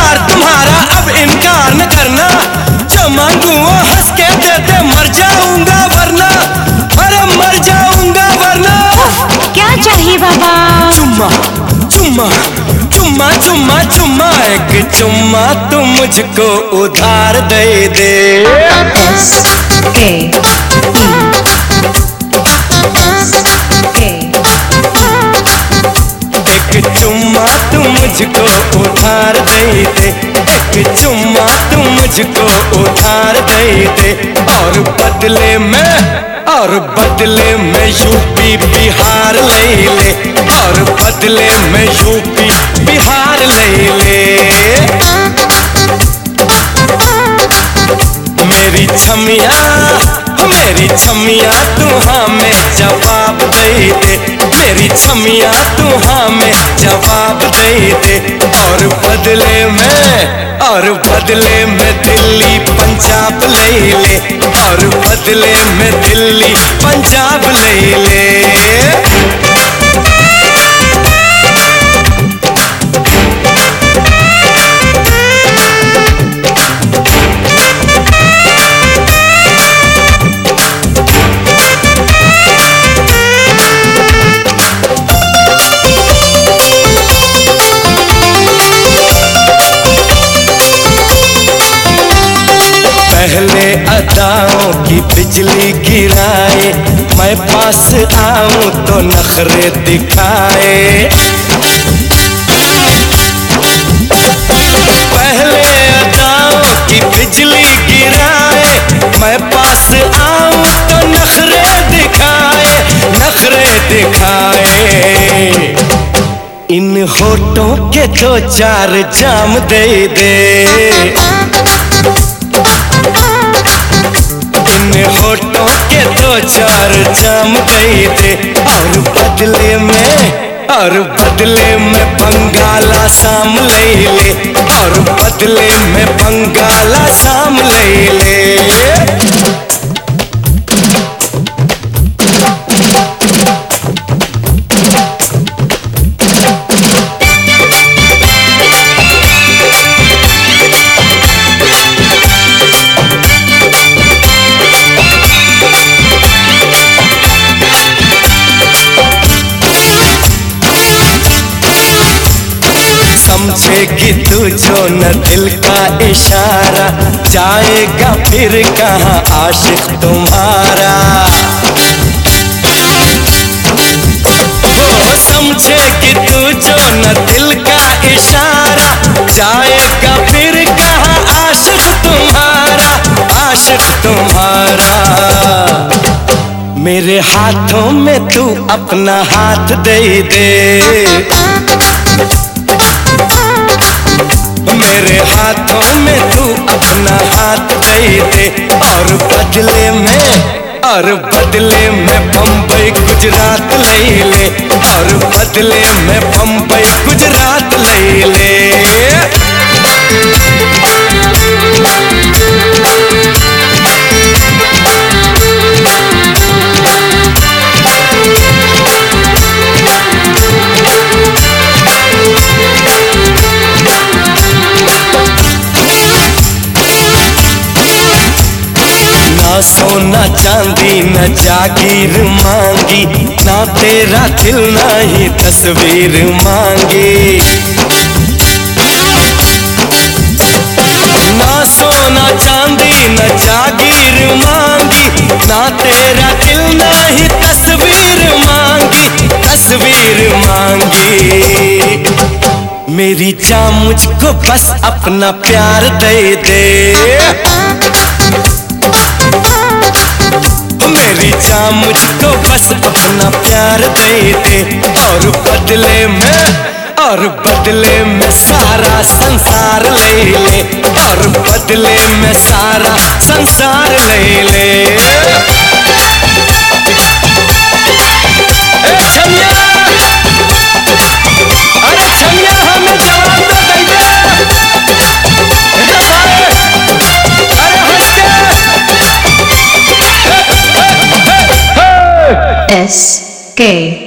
प्यार तुम्हारा अब इनकार न करना, जो मांगू वो हंस के दे दे, मर जाऊंगा वरना, अरे मर जाऊंगा वरना। क्या चाहिए बाबा? चुम्मा चुम्मा चुम्मा चुम्मा चुम्मा, एक चुम्मा तू मुझको उधार दे दे। एक चुम्मा तू मुझको उधार दे दे, एक चुम्मा तू मुझको उधार दे दे। और बदले में यूपी बिहार ले ले, और बदले में यूपी बिहार ले ले। मेरी छमिया तू हाँ में जवाब दे दे, मेरी छमिया तू हाँ में जवाब दे दे। और बदले में दिल्ली पंजाब ले ले, और बदले में दिल्ली पंजाब ले ले। पहले अदाओं की बिजली गिराए, मैं पास आऊं तो नखरे दिखाए। पहले अदाओं की बिजली गिराए, मैं पास आऊं तो नखरे दिखाए, नखरे दिखाए। इन होठों के दो चार जाम दे दे, होठों के दो चार जाम दे दे। और बदले में बंगाला साम ले ले, और बदले में बंगाला साम ले ले। समझेगी तू जो न दिल का इशारा, जाएगा फिर कहाँ आशिक तुम्हारा। ओ समझेगी तू जो न दिल का इशारा, जाएगा फिर कहाँ आशिक तुम्हारा, आशिक तुम्हारा। मेरे हाथों में तू अपना हाथ दे दे, मेरे हाथों में तू अपना हाथ दे दे। और बदले में बम्बई गुजरात ले ले, और बदले में बम्बई गुजरात ले ले। ना सोना चांदी न जागीर मांगी, ना तेरा दिल ना ही तस्वीर मांगी। ना सोना चांदी न जागीर मांगी, ना तेरा दिल ना ही तस्वीर मांगी, तस्वीर मांगी। मेरी जान मुझको बस अपना प्यार दे दे, मेरी जान मुझको बस अपना प्यार दे दे। और बदले में सारा संसार ले ले, और बदले में सारा संसार ले ले। छमिया, अरे छमिया हमें जवाब तो दे दे। अरे हंस के SK